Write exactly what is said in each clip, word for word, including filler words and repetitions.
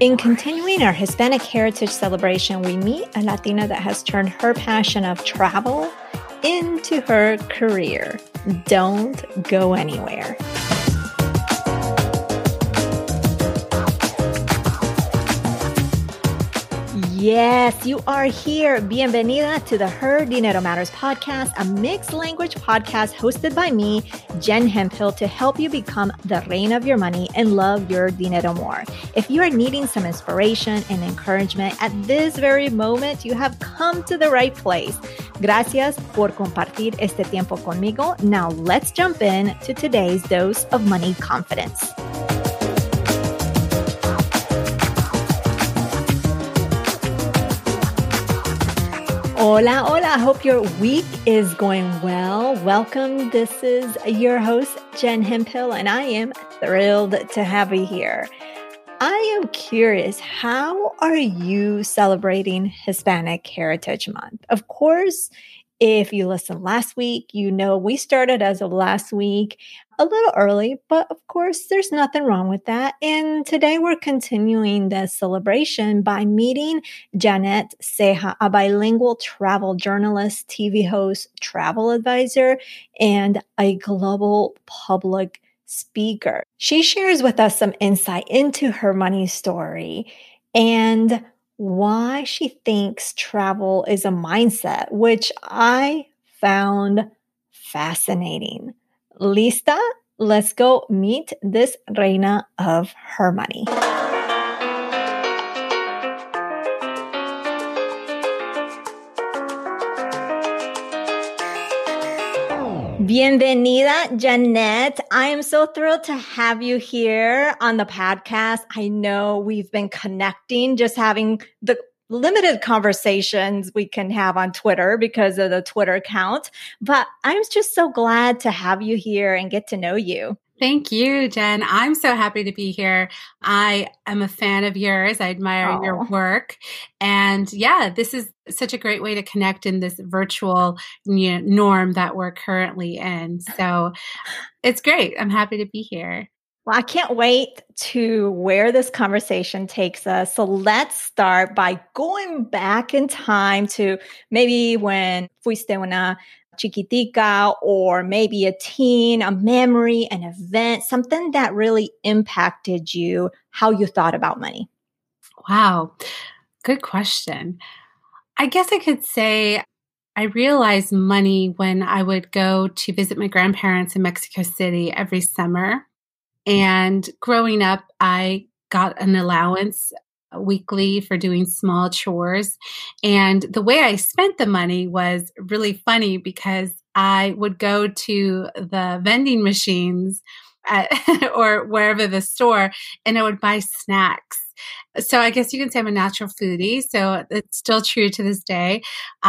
In continuing our Hispanic Heritage Celebration, we meet a Latina that has turned her passion of travel into her career. Don't go anywhere. Yes, you are here. Bienvenida to the Her Dinero Matters podcast, a mixed language podcast hosted by me, Jen Hemphill, to help you become the reina of your money and love your dinero more. If you are needing some inspiration and encouragement at this very moment, you have come to the right place. Gracias por compartir este tiempo conmigo. Now let's jump in to today's dose of money confidence. Hola, hola. I hope your week is going well. Welcome. This is your host, Jen Hemphill, and I am thrilled to have you here. I am curious, how are you celebrating Hispanic Heritage Month? Of course, if you listened last week, you know we started as of last week a little early, but of course, there's nothing wrong with that. And today we're continuing the celebration by meeting Janet Ceja, a bilingual travel journalist, T V host, travel advisor, and a global public speaker. She shares with us some insight into her money story and why she thinks travel is a mindset, which I found fascinating. Lista? Let's go meet this reina of her money. Bienvenida, Janet. I am so thrilled to have you here on the podcast. I know we've been connecting, just having the limited conversations we can have on Twitter because of the Twitter account, but I'm just so glad to have you here and get to know you. Thank you, Jen. I'm so happy to be here. I am a fan of yours. I admire Aww. your work. And yeah, this is such a great way to connect in this virtual you know, norm that we're currently in. So it's great. I'm happy to be here. Well, I can't wait to where this conversation takes us. So let's start by going back in time to maybe when fuiste una chiquitica or maybe a teen, a memory, an event, something that really impacted you, how you thought about money. Wow. Good question. I guess I could say I realized money when I would go to visit my grandparents in Mexico City every summer. And growing up, I got an allowance weekly for doing small chores. And the way I spent the money was really funny because I would go to the vending machines at, or wherever the store, and I would buy snacks. So I guess you can say I'm a natural foodie. So it's still true to this day.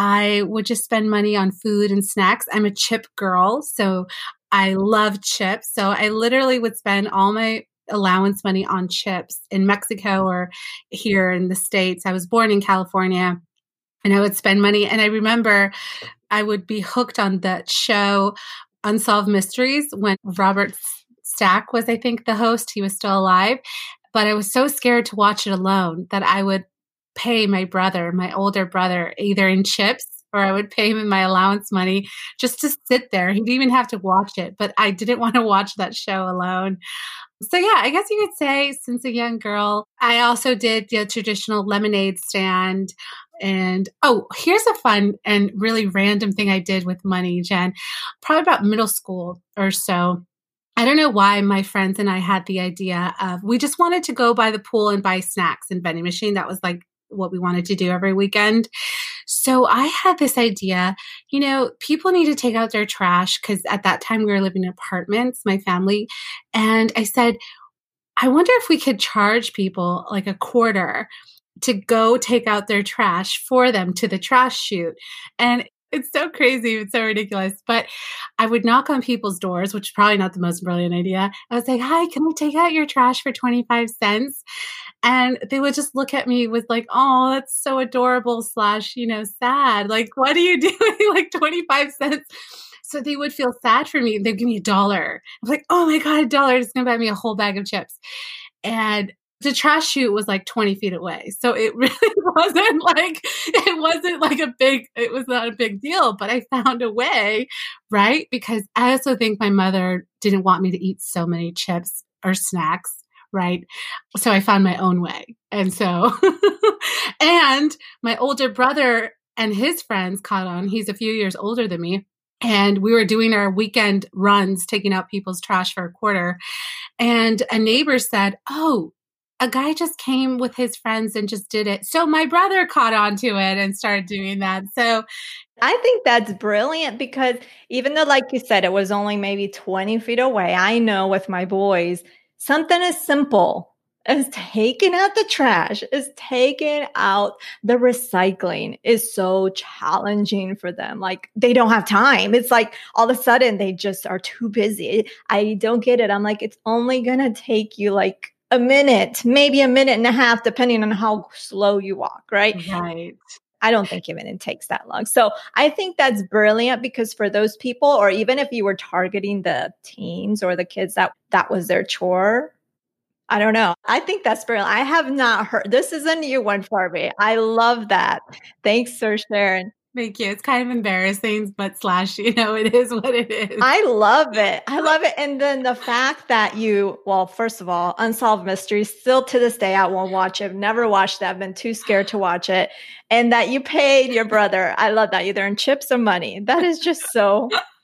I would just spend money on food and snacks. I'm a chip girl. So I love chips. So I literally would spend all my allowance money on chips in Mexico or here in the States. I was born in California and I would spend money. And I remember I would be hooked on the show Unsolved Mysteries when Robert Stack was, I think, the host. He was still alive. But I was so scared to watch it alone that I would pay my brother, my older brother, either in chips or I would pay him in my allowance money just to sit there. He didn't even have to watch it, but I didn't want to watch that show alone. So yeah, I guess you could say since a young girl, I also did the traditional lemonade stand. And oh, here's a fun and really random thing I did with money, Jen. Probably about middle school or so. I don't know why my friends and I had the idea of, we just wanted to go by the pool and buy snacks and vending machine. That was like what we wanted to do every weekend. So I had this idea, you know, people need to take out their trash because at that time we were living in apartments, my family. And I said, I wonder if we could charge people like a quarter to go take out their trash for them to the trash chute. And it's so crazy. It's so ridiculous. But I would knock on people's doors, which is probably not the most brilliant idea. I was like, hi, can I take out your trash for twenty-five cents? And they would just look at me with like, oh, that's so adorable slash, you know, sad. Like, what are you doing? Like twenty-five cents. So they would feel sad for me. They'd give me a dollar. I'm like, oh my God, a dollar is going to buy me a whole bag of chips. And the trash chute was like twenty feet away. So it really wasn't like, it wasn't like a big, it was not a big deal, but I found a way, right? Because I also think my mother didn't want me to eat so many chips or snacks, right? So I found my own way. And so, and my older brother and his friends caught on. He's a few years older than me. And we were doing our weekend runs, taking out people's trash for a quarter. And a neighbor said, oh, a guy just came with his friends and just did it. So my brother caught on to it and started doing that. So I think that's brilliant because even though, like you said, it was only maybe twenty feet away, I know with my boys, something as simple as taking out the trash, is taking out the recycling is so challenging for them. Like they don't have time. It's like all of a sudden they just are too busy. I don't get it. I'm like, it's only going to take you like a minute, maybe a minute and a half, depending on how slow you walk, right? Right. I don't think even it takes that long. So I think that's brilliant because for those people, or even if you were targeting the teens or the kids that that was their chore, I don't know. I think that's brilliant. I have not heard, this is a new one for me. I love that. Thanks for sharing. Thank you. It's kind of embarrassing, but slash, you know, it is what it is. I love it. I love it. And then the fact that you, well, first of all, Unsolved Mysteries, still to this day, I won't watch it. Never watched it. I've been too scared to watch it. And that you paid your brother. I love that. Either in chips or money. That is just so,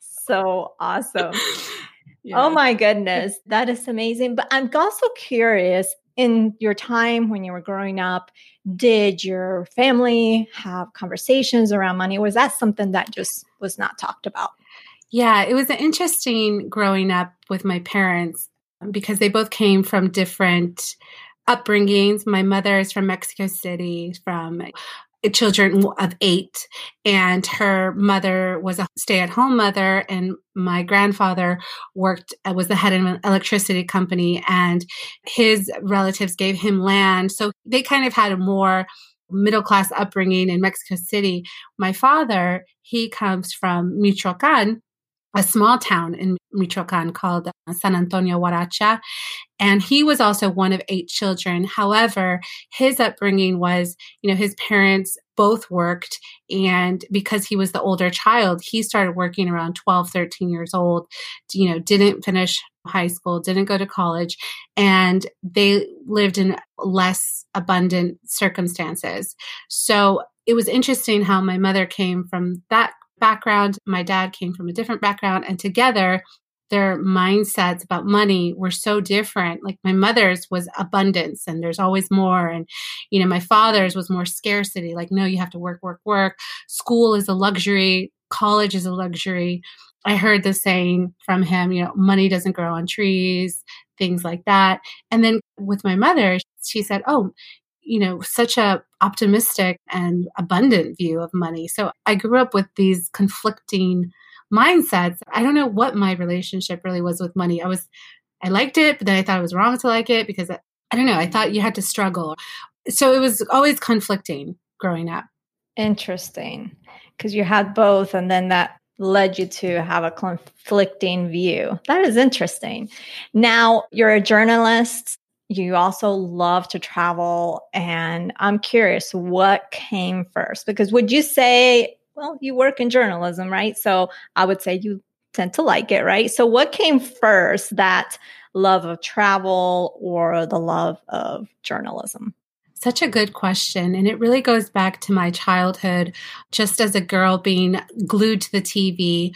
so awesome. Yes. Oh my goodness. That is amazing. But I'm also curious, in your time when you were growing up, did your family have conversations around money? Or was that something that just was not talked about? Yeah, it was interesting growing up with my parents because they both came from different upbringings. My mother is from Mexico City, from children of eight, and her mother was a stay-at-home mother, and my grandfather worked was the head of an electricity company, and his relatives gave him land, so they kind of had a more middle-class upbringing in Mexico City. My father, he comes from Michoacan, a small town in Michoacan called San Antonio Huaracha. And he was also one of eight children. However, his upbringing was, you know, his parents both worked. And because he was the older child, he started working around twelve, thirteen years old, you know, didn't finish high school, didn't go to college. And they lived in less abundant circumstances. So it was interesting how my mother came from that background. My dad came from a different background, and together their mindsets about money were so different. Like my mother's was abundance and there's always more. And, you know, my father's was more scarcity. Like, no, you have to work, work, work. School is a luxury. College is a luxury. I heard the saying from him, you know, money doesn't grow on trees, things like that. And then with my mother, she said, oh, you know, such a optimistic and abundant view of money. So I grew up with these conflicting mindsets. I don't know what my relationship really was with money. I was, I liked it, but then I thought it was wrong to like it because I, I don't know. I thought you had to struggle. So it was always conflicting growing up. Interesting. Because you had both, and then that led you to have a conflicting view. That is interesting. Now, you're a journalist. You also love to travel. And I'm curious, what came first? Because would you say, well, you work in journalism, right? So I would say you tend to like it, right? So what came first, that love of travel or the love of journalism? Such a good question. And it really goes back to my childhood, just as a girl being glued to the T V,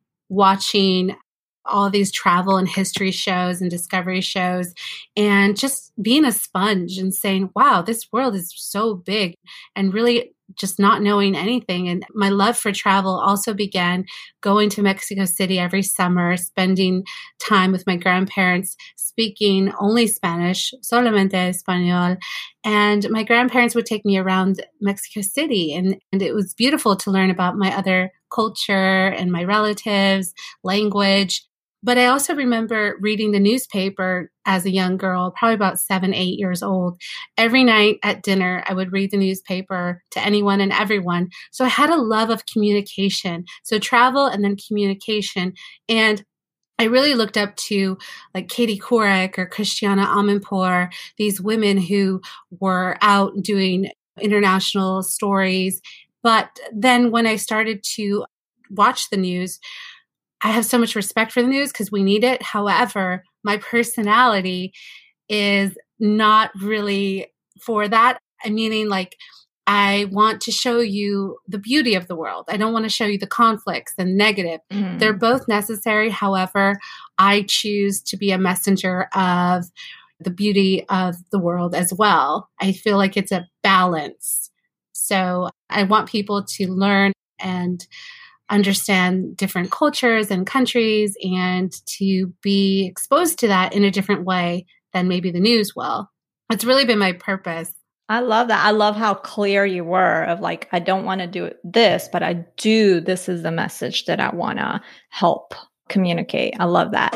watching all these travel and history shows and discovery shows, and just being a sponge and saying, wow, this world is so big, and really just not knowing anything. And my love for travel also began going to Mexico City every summer, spending time with my grandparents, speaking only Spanish, solamente español. And my grandparents would take me around Mexico City. And, and it was beautiful to learn about my other culture and my relatives, language. But I also remember reading the newspaper as a young girl, probably about seven, eight years old. Every night at dinner, I would read the newspaper to anyone and everyone. So I had a love of communication. So travel and then communication. And I really looked up to like Katie Couric or Christiana Amanpour, these women who were out doing international stories. But then when I started to watch the news, I have so much respect for the news because we need it. However, my personality is not really for that. I meaning like, I want to show you the beauty of the world. I don't want to show you the conflicts and negative. Mm. They're both necessary. However, I choose to be a messenger of the beauty of the world as well. I feel like it's a balance. So I want people to learn and understand different cultures and countries and to be exposed to that in a different way than maybe the news will. It's really been my purpose. I love that. I love how clear you were of like, I don't want to do this, but I do. This is the message that I want to help communicate. I love that.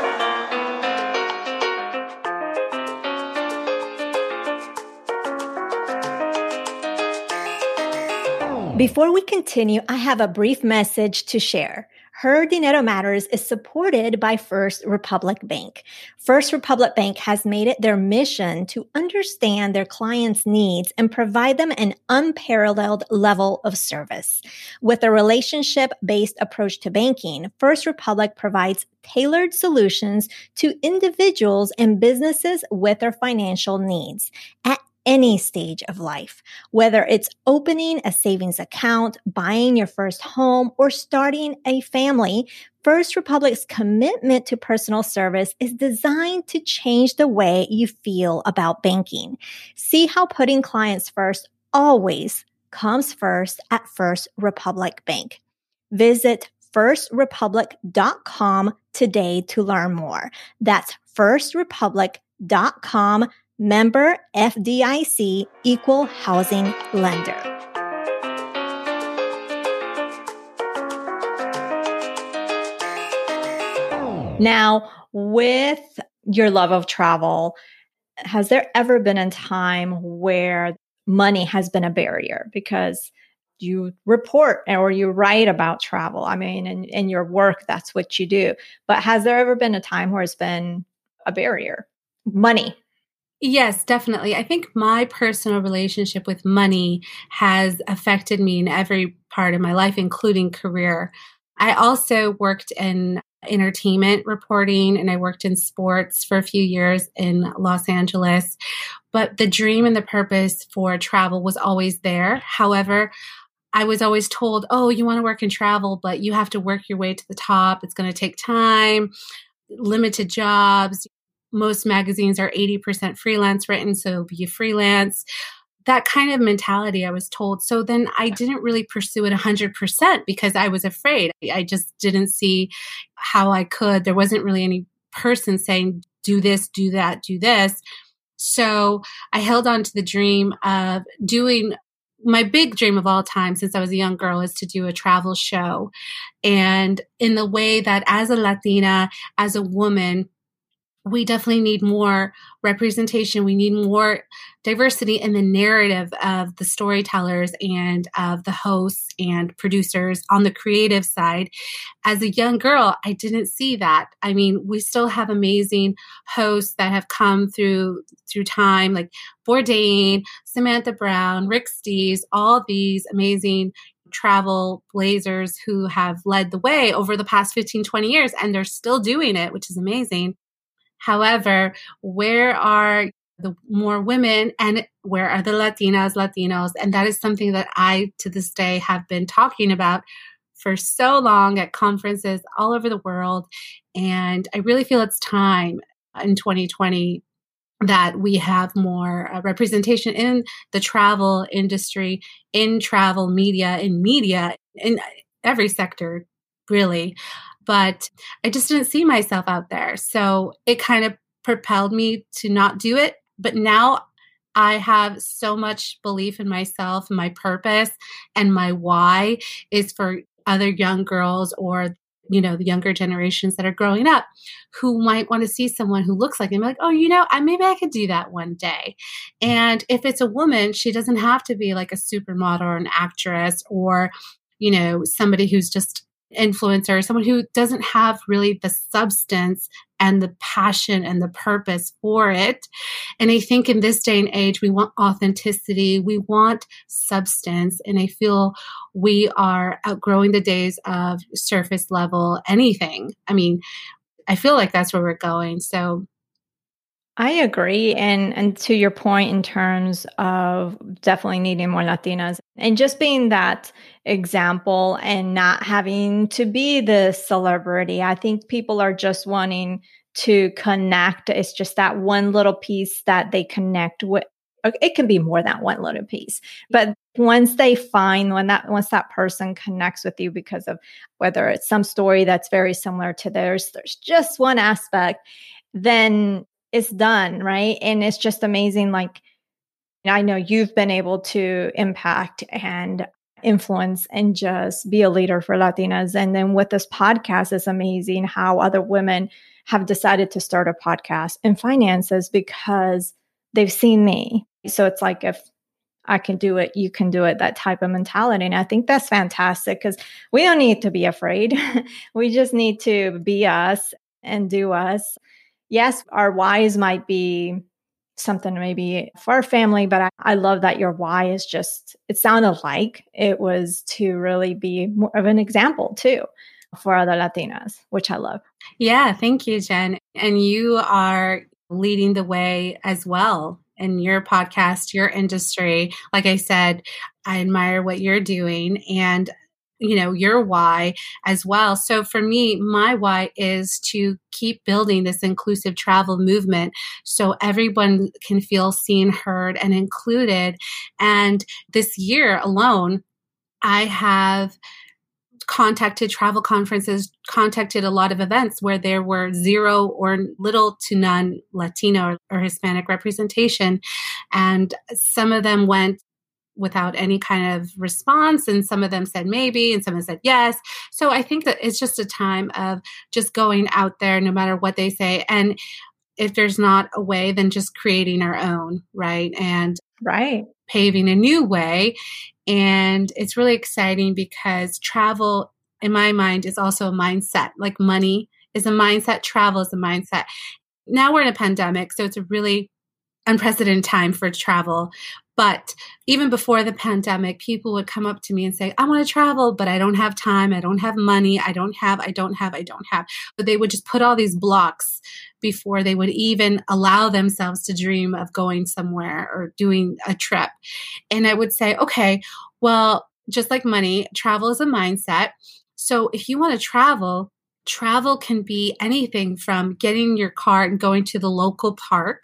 Before we continue, I have a brief message to share. Her Dinero Matters is supported by First Republic Bank. First Republic Bank has made it their mission to understand their clients' needs and provide them an unparalleled level of service. With a relationship-based approach to banking, First Republic provides tailored solutions to individuals and businesses with their financial needs at any stage of life, whether it's opening a savings account, buying your first home, or starting a family. First Republic's commitment to personal service is designed to change the way you feel about banking. See how putting clients first always comes first at First Republic Bank. Visit first republic dot com today to learn more. That's first republic dot com. Member F D I C, Equal Housing Lender. Now, with your love of travel, has there ever been a time where money has been a barrier? Because you report or you write about travel. I mean, in, in your work, that's what you do. But has there ever been a time where it's been a barrier? Money. Yes, definitely. I think my personal relationship with money has affected me in every part of my life, including career. I also worked in entertainment reporting and I worked in sports for a few years in Los Angeles. But the dream and the purpose for travel was always there. However, I was always told, oh, you want to work in travel, but you have to work your way to the top. It's going to take time, limited jobs. Most magazines are eighty percent freelance written, so be a freelance. That kind of mentality I was told. So then I didn't really pursue it one hundred percent because I was afraid. I just didn't see how I could. There wasn't really any person saying, do this, do that, do this. So I held on to the dream of doing my big dream of all time since I was a young girl is to do a travel show. And in the way that as a Latina, as a woman, we definitely need more representation. We need more diversity in the narrative of the storytellers and of the hosts and producers on the creative side. As a young girl, I didn't see that. I mean, we still have amazing hosts that have come through through time, like Bourdain, Samantha Brown, Rick Steves, all these amazing travel blazers who have led the way over the past fifteen, twenty years, and they're still doing it, which is amazing. However, where are the more women and where are the Latinas, Latinos? And that is something that I, to this day, have been talking about for so long at conferences all over the world. And I really feel it's time in twenty twenty that we have more uh, representation in the travel industry, in travel media, in media, in every sector, really. But I just didn't see myself out there. So it kind of propelled me to not do it. But now I have so much belief in myself, my purpose, and my why is for other young girls or, you know, the younger generations that are growing up who might want to see someone who looks like them, like, oh, you know, I, maybe I could do that one day. And if it's a woman, she doesn't have to be like a supermodel or an actress or, you know, somebody who's just influencer, someone who doesn't have really the substance and the passion and the purpose for it. And I think in this day and age, we want authenticity, we want substance. And I feel we are outgrowing the days of surface level anything. I mean, I feel like that's where we're going. So I agree. And and to your point in terms of definitely needing more Latinas and just being that example and not having to be the celebrity. I think people are just wanting to connect. It's just that one little piece that they connect with. It can be more than one little piece, but once they find when that once that person connects with you because of whether it's some story that's very similar to theirs, there's just one aspect, then it's done, right? And it's just amazing. Like, I know you've been able to impact and influence and just be a leader for Latinas. And then with this podcast, it's amazing how other women have decided to start a podcast in finances because they've seen me. So it's like, if I can do it, you can do it, that type of mentality. And I think that's fantastic because we don't need to be afraid. We just need to be us and do us. Yes, our whys might be something maybe for our family, but I, I love that your why is just, it sounded like it was to really be more of an example too for other Latinas, which I love. Yeah, thank you, Jen. And you are leading the way as well in your podcast, your industry. Like I said, I admire what you're doing and, you know, your why as well. So for me, my why is to keep building this inclusive travel movement so everyone can feel seen, heard, and included. And this year alone, I have contacted travel conferences, contacted a lot of events where there were zero or little to none Latino or, or Hispanic representation. And some of them went without any kind of response. And some of them said maybe, and some said yes. So I think that it's just a time of just going out there, no matter what they say. And if there's not a way, then just creating our own, right? And right. paving a new way. And it's really exciting because travel, in my mind, is also a mindset. Like money is a mindset, travel is a mindset. Now we're in a pandemic, so it's a really unprecedented time for travel. But even before the pandemic, people would come up to me and say, I want to travel, but I don't have time. I don't have money. I don't have, I don't have, I don't have. But they would just put all these blocks before they would even allow themselves to dream of going somewhere or doing a trip. And I would say, okay, well, just like money, travel is a mindset. So if you want to travel, travel can be anything from getting in your car and going to the local park,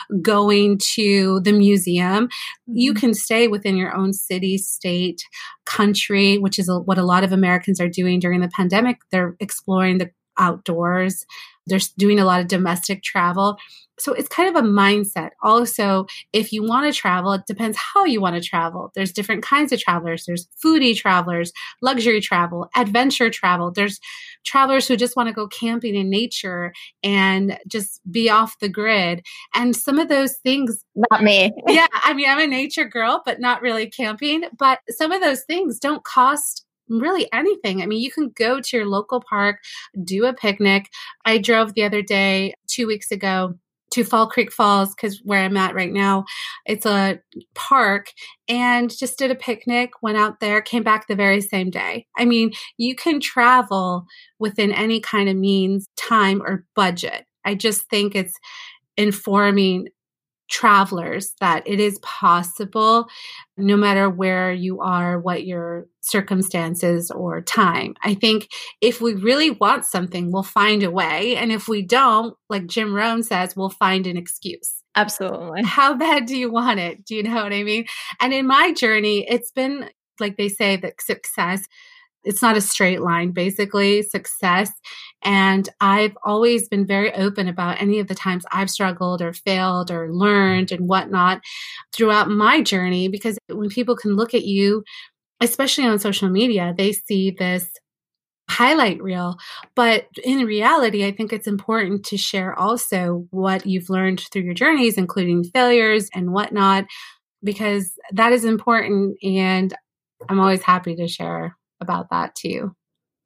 going to the museum. Mm-hmm. You can stay within your own city, state, country, which is a, what a lot of Americans are doing during the pandemic. They're exploring the outdoors. They're doing a lot of domestic travel. So it's kind of a mindset. Also, if you want to travel, it depends how you want to travel. There's different kinds of travelers. There's foodie travelers, luxury travel, adventure travel. There's travelers who just want to go camping in nature and just be off the grid. And some of those things... Not me. Yeah, I mean, I'm a nature girl, but not really camping. But some of those things don't cost really anything. I mean, you can go to your local park, do a picnic. I drove the other day, two weeks ago, to Fall Creek Falls, because where I'm at right now, it's a park, and just did a picnic, went out there, came back the very same day. I mean, you can travel within any kind of means, time, or budget. I just think it's informing travelers that it is possible, no matter where you are, what your circumstances or time. I think if we really want something, we'll find a way. And if we don't, like Jim Rohn says, we'll find an excuse. Absolutely. How bad do you want it? Do you know what I mean? And in my journey, it's been, like they say, that success, it's not a straight line, basically, success. And I've always been very open about any of the times I've struggled or failed or learned and whatnot throughout my journey, because when people can look at you, especially on social media, they see this highlight reel. But in reality, I think it's important to share also what you've learned through your journeys, including failures and whatnot, because that is important. And I'm always happy to share about that too.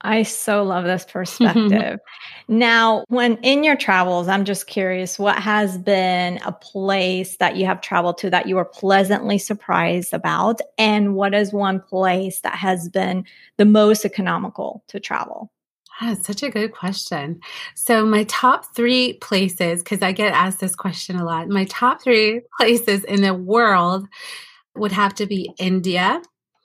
I so love this perspective. Now, when in your travels, I'm just curious, what has been a place that you have traveled to that you were pleasantly surprised about? And what is one place that has been the most economical to travel? That's such a good question. So my top three places, because I get asked this question a lot, my top three places in the world would have to be India,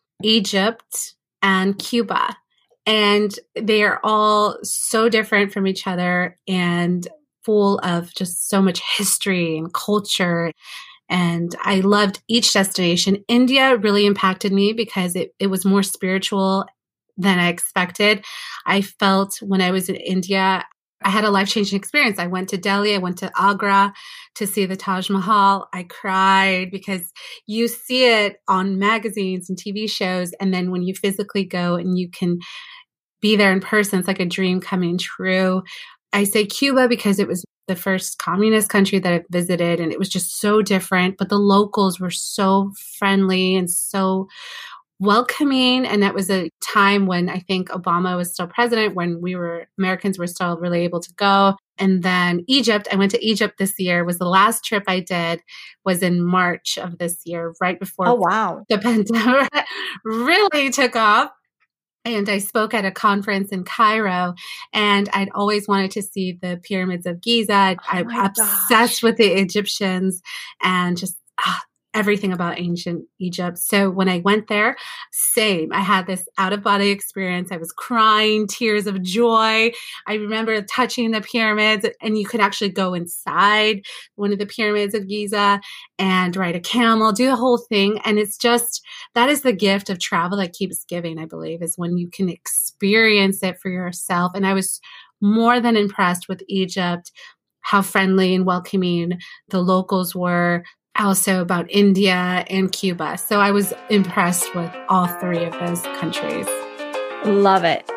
Egypt, and Cuba. And they are all so different from each other and full of just so much history and culture. And I loved each destination. India really impacted me because it, it was more spiritual than I expected. I felt when I was in India, I had a life-changing experience. I went to Delhi, I went to Agra to see the Taj Mahal. I cried because you see it on magazines and T V shows. And then when you physically go and you can be there in person, it's like a dream coming true. I say Cuba because it was the first communist country that I visited, and it was just so different. But the locals were so friendly and so welcoming. And that was a time when I think Obama was still president, when we were, Americans were still really able to go. And then Egypt, I went to Egypt this year, was the last trip I did, was in March of this year, right before Oh, wow. the pandemic really took off. And I spoke at a conference in Cairo, and I'd always wanted to see the pyramids of Giza. Oh I'm my obsessed gosh. with the Egyptians and just ah, everything about ancient Egypt. So when I went there, same. I had this out of body experience. I was crying, tears of joy. I remember touching the pyramids, and you could actually go inside one of the pyramids of Giza and ride a camel, do the whole thing. And it's just, that is the gift of travel that keeps giving, I believe, is when you can experience it for yourself. And I was more than impressed with Egypt, how friendly and welcoming the locals were. Also about India and Cuba. So I was impressed with all three of those countries. Love it.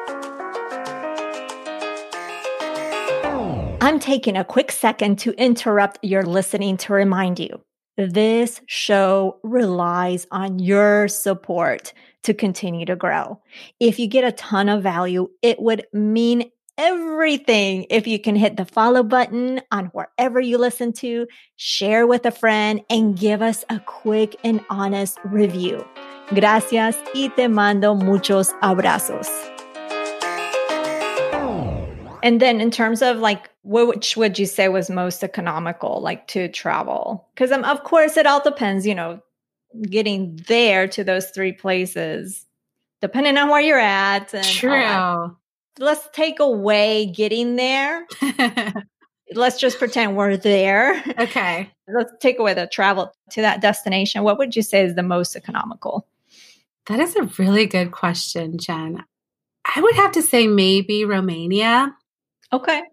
I'm taking a quick second to interrupt your listening to remind you, this show relies on your support to continue to grow. If you get a ton of value, it would mean everything if you can hit the follow button on wherever you listen to, share with a friend, and give us a quick and honest review. Gracias y te mando muchos abrazos. And then in terms of like, which would you say was most economical, like to travel? Because um, of course it all depends, you know, getting there to those three places, depending on where you're at. And True. Let's take away getting there. Let's just pretend we're there. Okay. Let's take away the travel to that destination. What would you say is the most economical? That is a really good question, Jen. I would have to say maybe Romania. Okay.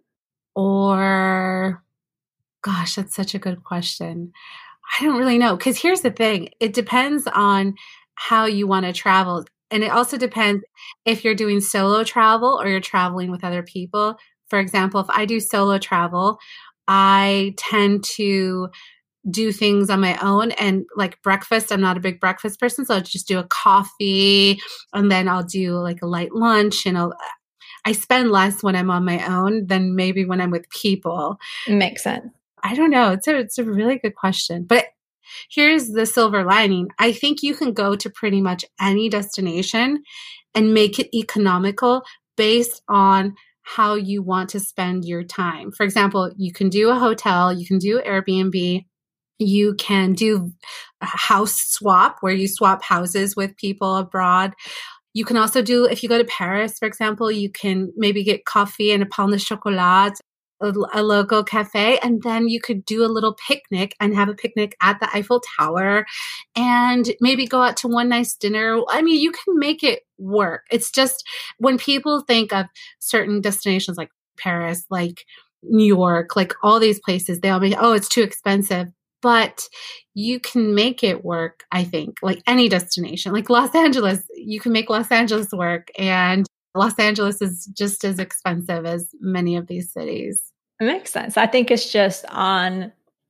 Or, gosh, that's such a good question. I don't really know. Because here's the thing. It depends on how you want to travel. And it also depends if you're doing solo travel or you're traveling with other people. For example, if I do solo travel, I tend to do things on my own. And like breakfast, I'm not a big breakfast person. So I'll just do a coffee, and then I'll do like a light lunch. And I'll, I spend less when I'm on my own than maybe when I'm with people. Makes sense. I don't know. It's a, it's a really good question. But here's the silver lining. I think you can go to pretty much any destination and make it economical based on how you want to spend your time. For example, you can do a hotel, you can do Airbnb, you can do a house swap where you swap houses with people abroad. You can also do, if you go to Paris, for example, you can maybe get coffee and a pain de chocolat, a, a local cafe, and then you could do a little picnic and have a picnic at the Eiffel Tower and maybe go out to one nice dinner. I mean, you can make it work. It's just when people think of certain destinations like Paris, like New York, like all these places, they all be, oh, it's too expensive. But you can make it work, I think, like any destination. Like Los Angeles, you can make Los Angeles work. And Los Angeles is just as expensive as many of these cities. It makes sense. I think it's just on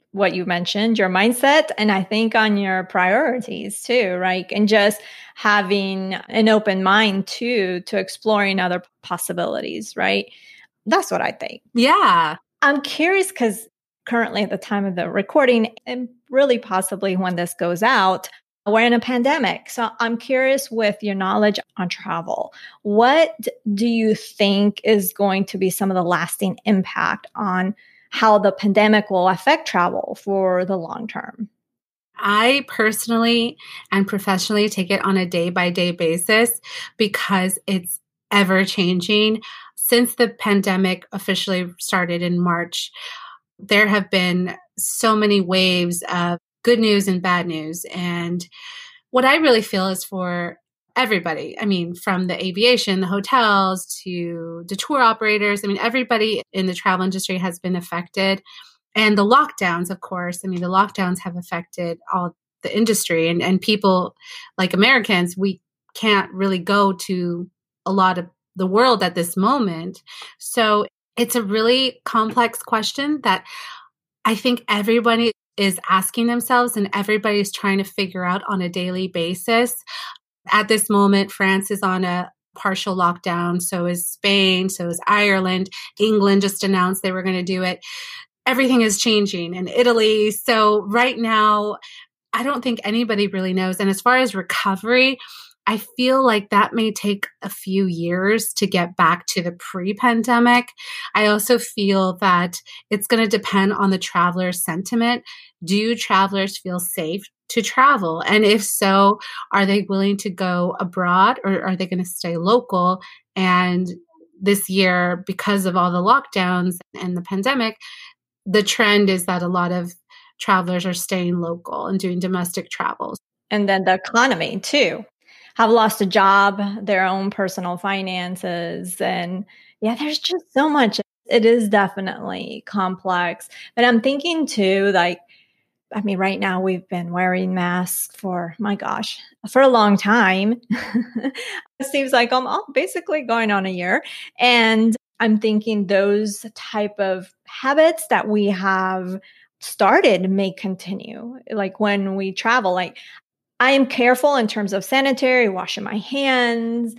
what you mentioned, your mindset, and I think on your priorities too, right? And just having an open mind too to exploring other possibilities, right? That's what I think. Yeah. I'm curious because currently at the time of the recording, and really possibly when this goes out, we're in a pandemic. So I'm curious with your knowledge on travel, what do you think is going to be some of the lasting impact on how the pandemic will affect travel for the long term? I personally and professionally take it on a day by day basis because it's ever changing. Since the pandemic officially started in March, there have been so many waves of good news and bad news. And what I really feel is for everybody. I mean, from the aviation, the hotels to the tour operators. I mean, everybody in the travel industry has been affected. And the lockdowns, of course, I mean, the lockdowns have affected all the industry and, and people like Americans, we can't really go to a lot of the world at this moment. So it's a really complex question that I think everybody is asking themselves and everybody's trying to figure out on a daily basis. At this moment, France is on a partial lockdown. So is Spain. So is Ireland. England just announced they were going to do it. Everything is changing in Italy. So right now, I don't think anybody really knows. And as far as recovery, I feel like that may take a few years to get back to the pre-pandemic. I also feel that it's going to depend on the traveler's sentiment. Do travelers feel safe to travel? And if so, are they willing to go abroad or are they going to stay local? And this year, because of all the lockdowns and the pandemic, the trend is that a lot of travelers are staying local and doing domestic travels. And then the economy too. Have lost a job, their own personal finances. And yeah, there's just so much. It is definitely complex. But I'm thinking too, like, I mean, right now we've been wearing masks for, my gosh, for a long time. It seems like I'm all basically going on a year. And I'm thinking those type of habits that we have started may continue. Like when we travel, like I am careful in terms of sanitary, washing my hands,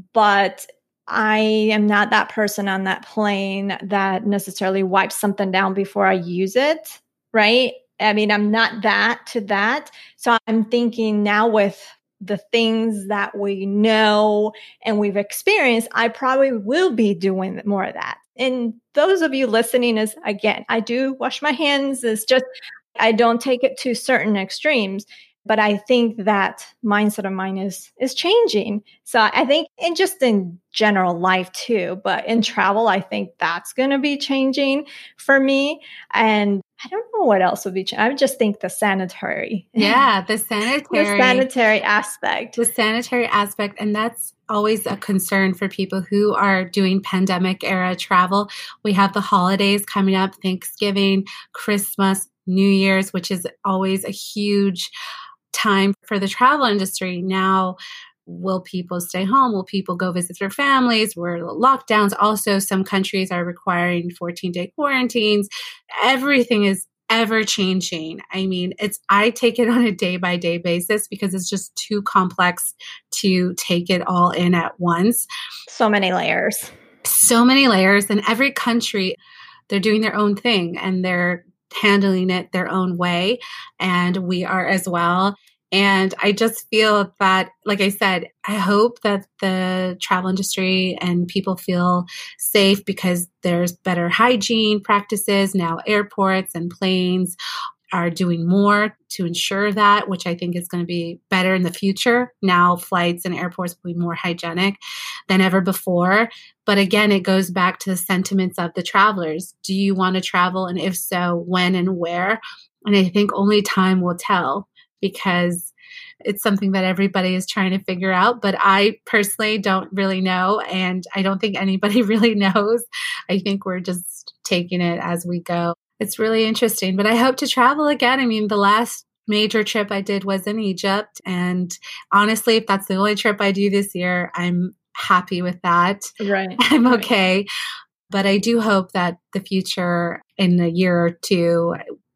but I am not that person on that plane that necessarily wipes something down before I use it, right? I mean, I'm not that to that. So I'm thinking now with the things that we know and we've experienced, I probably will be doing more of that. And those of you listening is, again, I do wash my hands. It's just, I don't take it to certain extremes. But I think that mindset of mine is is changing. So I think, and just in general life too, but in travel, I think that's going to be changing for me. And I don't know what else would be changing. I just think the sanitary. Yeah, the sanitary. the sanitary aspect. The sanitary aspect. And that's always a concern for people who are doing pandemic era travel. We have the holidays coming up, Thanksgiving, Christmas, New Year's, which is always a huge time for the travel industry. Now, will people stay home? Will people go visit their families? Were lockdowns? Also, some countries are requiring fourteen-day quarantines. Everything is ever changing. I mean, it's I take it on a day-by-day basis because it's just too complex to take it all in at once. So many layers. So many layers. And every country, they're doing their own thing and they're handling it their own way. And we are as well. And I just feel that, like I said, I hope that the travel industry and people feel safe because there's better hygiene practices. Now airports and planes are doing more to ensure that, which I think is going to be better in the future. Now flights and airports will be more hygienic than ever before. But again, it goes back to the sentiments of the travelers. Do you want to travel? And if so, when and where? And I think only time will tell because it's something that everybody is trying to figure out. But I personally don't really know. And I don't think anybody really knows. I think we're just taking it as we go. It's really interesting, but I hope to travel again. I mean, the last major trip I did was in Egypt. And honestly, if that's the only trip I do this year, I'm happy with that. Right. I'm okay. But I do hope that the future in a year or two,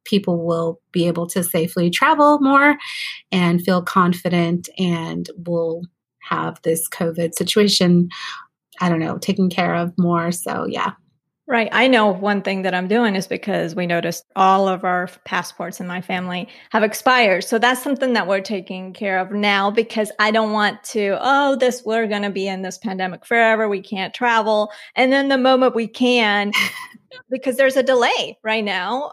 people will be able to safely travel more and feel confident, and will have this COVID situation, I don't know, taken care of more. So yeah. Right. I know one thing that I'm doing is because we noticed all of our passports in my family have expired. So that's something that we're taking care of now, because I don't want to, oh, this, we're going to be in this pandemic forever. We can't travel. And then the moment we can, because there's a delay right now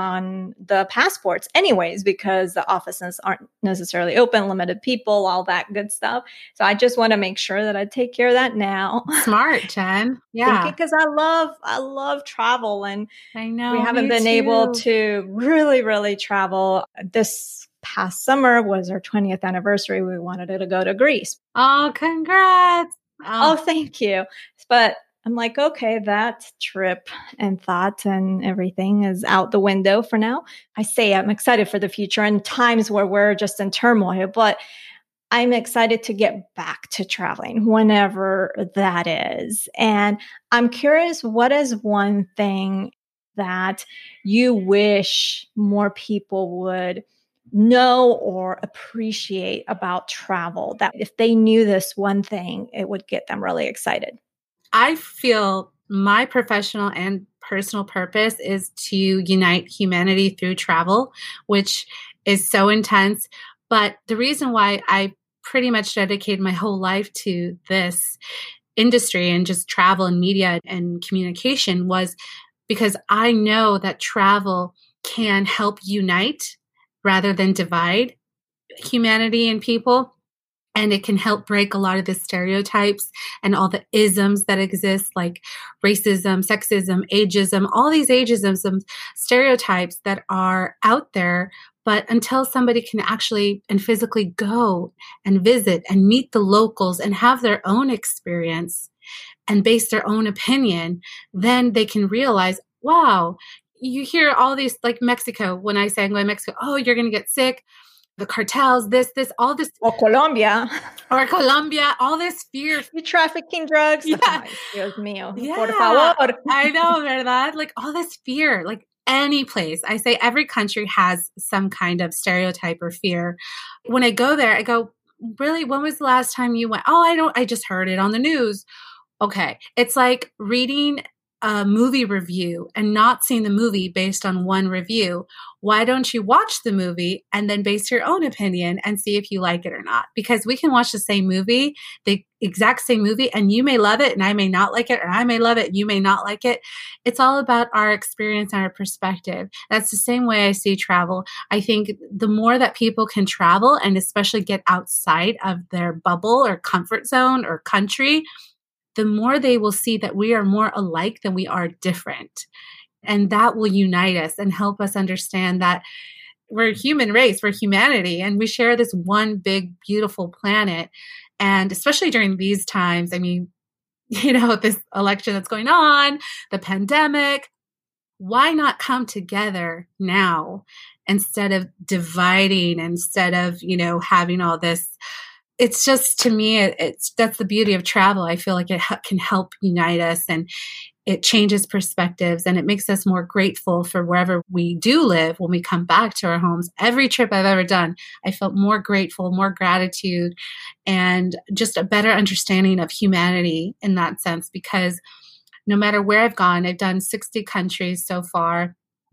on the passports anyways, because the offices aren't necessarily open, limited people, all that good stuff. So I just want to make sure that I take care of that now. Smart, Jen. Yeah. Because I love, I love travel, and I know. we haven't been too. able to really, really travel. This past summer was our twentieth anniversary. We wanted to go to Greece. Oh, congrats. Oh, oh thank you. But I'm like, okay, that trip and thought and everything is out the window for now. I say I'm excited for the future and times where we're just in turmoil, but I'm excited to get back to traveling whenever that is. And I'm curious, what is one thing that you wish more people would know or appreciate about travel, that if they knew this one thing, it would get them really excited? I feel my professional and personal purpose is to unite humanity through travel, which is so intense. But the reason why I pretty much dedicated my whole life to this industry and just travel and media and communication was because I know that travel can help unite rather than divide humanity and people. And it can help break a lot of the stereotypes and all the isms that exist, like racism, sexism, ageism, all these ageisms and stereotypes that are out there. But until somebody can actually and physically go and visit and meet the locals and have their own experience and base their own opinion, then they can realize, wow, you hear all these, like Mexico, when I say I'm going to Mexico, oh, you're going to get sick. The cartels, this, this, all this. Or Colombia. Or Colombia, all this fear. You trafficking drugs. Yeah. Ay, Dios mío. Yeah. Por favor. I know, ¿verdad? Like all this fear, like any place. I say every country has some kind of stereotype or fear. When I go there, I go, really, when was the last time you went? Oh, I don't, I just heard it on the news. Okay. It's like reading a movie review and not seeing the movie based on one review. Why don't you watch the movie and then base your own opinion and see if you like it or not? Because we can watch the same movie, the exact same movie, and you may love it and I may not like it, or I may love it and you may not like it. It's all about our experience and our perspective. That's the same way I see travel. I think the more that people can travel and especially get outside of their bubble or comfort zone or country, the more they will see that we are more alike than we are different. And that will unite us and help us understand that we're a human race, we're humanity, and we share this one big, beautiful planet. And especially during these times, I mean, you know, this election that's going on, the pandemic, why not come together now instead of dividing, instead of, you know, having all this. It's just, to me, it's that's the beauty of travel. I feel like it ha- can help unite us, and it changes perspectives, and it makes us more grateful for wherever we do live when we come back to our homes. Every trip I've ever done, I felt more grateful, more gratitude, and just a better understanding of humanity in that sense, because no matter where I've gone, I've done sixty countries so far.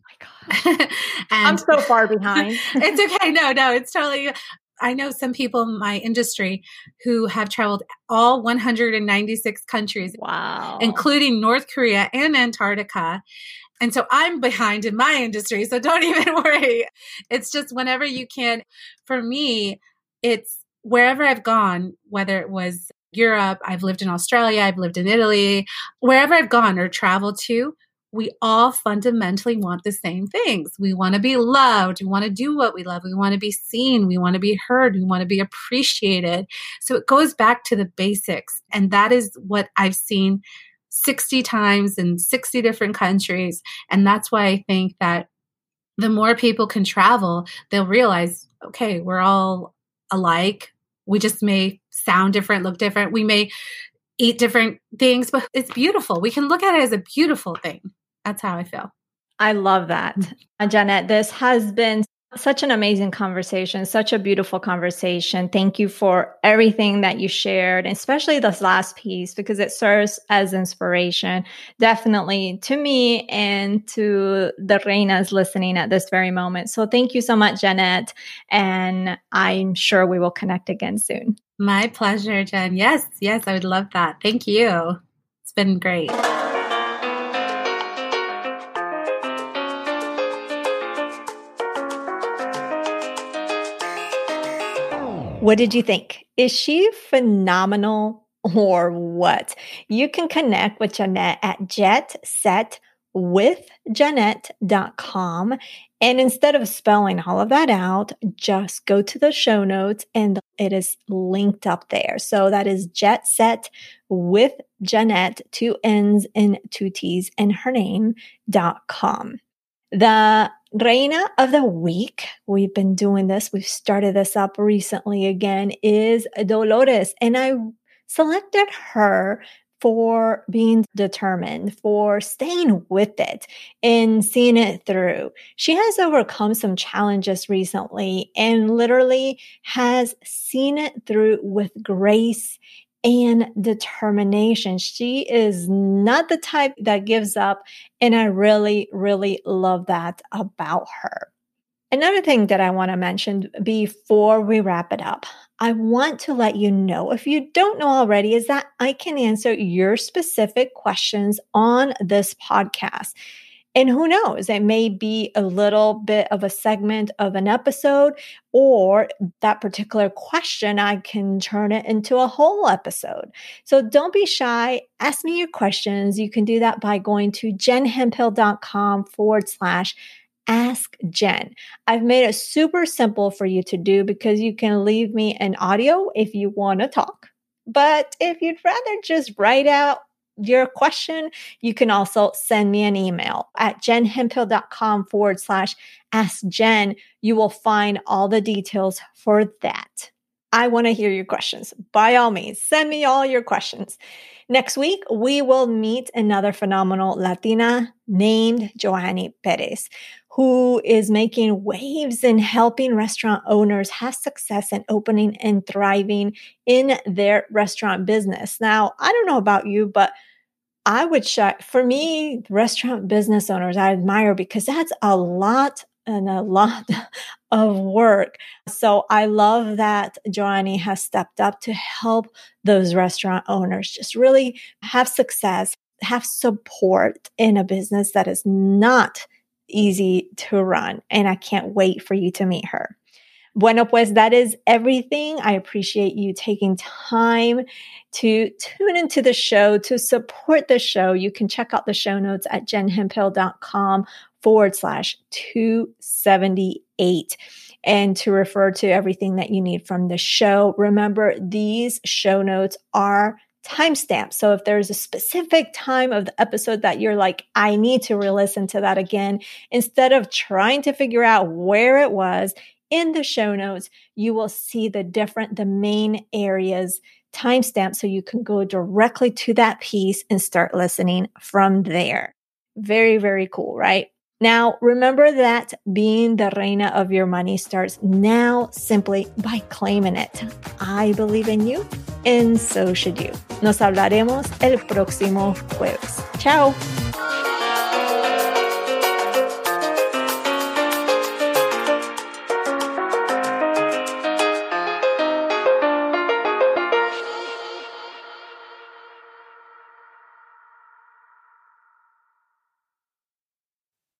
And I'm so far behind. It's okay. No, no, it's totally... I know some people in my industry who have traveled all one hundred ninety-six countries, wow, including North Korea and Antarctica. And so I'm behind in my industry, so don't even worry. It's just whenever you can. For me, it's wherever I've gone, whether it was Europe, I've lived in Australia, I've lived in Italy, wherever I've gone or traveled to, we all fundamentally want the same things. We want to be loved. We want to do what we love. We want to be seen. We want to be heard. We want to be appreciated. So it goes back to the basics. And that is what I've seen sixty times in sixty different countries. And that's why I think that the more people can travel, they'll realize, okay, we're all alike. We just may sound different, look different. We may eat different things, but it's beautiful. We can look at it as a beautiful thing. That's how I feel. I love that. Uh, Jeanette, this has been such an amazing conversation, such a beautiful conversation. Thank you for everything that you shared, especially this last piece, because it serves as inspiration, definitely to me and to the reinas listening at this very moment. So thank you so much, Jeanette. And I'm sure we will connect again soon. My pleasure, Jen. Yes, yes, I would love that. Thank you. It's been great. What did you think? Is she phenomenal or what? You can connect with Jeanette at jet set with jeanette dot com. And instead of spelling all of that out, just go to the show notes and it is linked up there. So that is Jet Set with Jeanette, two N's and two T's, and her name dot com. The Reina of the Week, we've been doing this, we've started this up recently again, is Dolores. And I selected her for being determined, for staying with it and seeing it through. She has overcome some challenges recently and literally has seen it through with grace and determination. She is not the type that gives up, and I really, really love that about her. Another thing that I want to mention before we wrap it up, I want to let you know, if you don't know already, is that I can answer your specific questions on this podcast. And who knows, it may be a little bit of a segment of an episode, or that particular question, I can turn it into a whole episode. So don't be shy. Ask me your questions. You can do that by going to jenhemphill.com forward slash ask Jen. I've made it super simple for you to do because you can leave me an audio if you want to talk. But if you'd rather just write out your question, you can also send me an email at jenhemphill.com forward slash ask Jen. You will find all the details for that. I want to hear your questions. By all means, send me all your questions. Next week, we will meet another phenomenal Latina named Joanny Perez, who is making waves in helping restaurant owners have success in opening and thriving in their restaurant business. Now, I don't know about you, but I would shut, for me, restaurant business owners, I admire because that's a lot and a lot of work. So I love that Joanny has stepped up to help those restaurant owners just really have success, have support in a business that is not easy to run. And I can't wait for you to meet her. Bueno, pues that is everything. I appreciate you taking time to tune into the show, to support the show. You can check out the show notes at jenhemphill.com forward slash 278 and to refer to everything that you need from the show. Remember, these show notes are timestamp. So if there's a specific time of the episode that you're like, I need to re-listen to that again, instead of trying to figure out where it was in the show notes, you will see the different, the main areas timestamp so you can go directly to that piece and start listening from there. Very, very cool, right? Now, remember that being the reina of your money starts now simply by claiming it. I believe in you, and so should you. Nos hablaremos el próximo jueves. Ciao.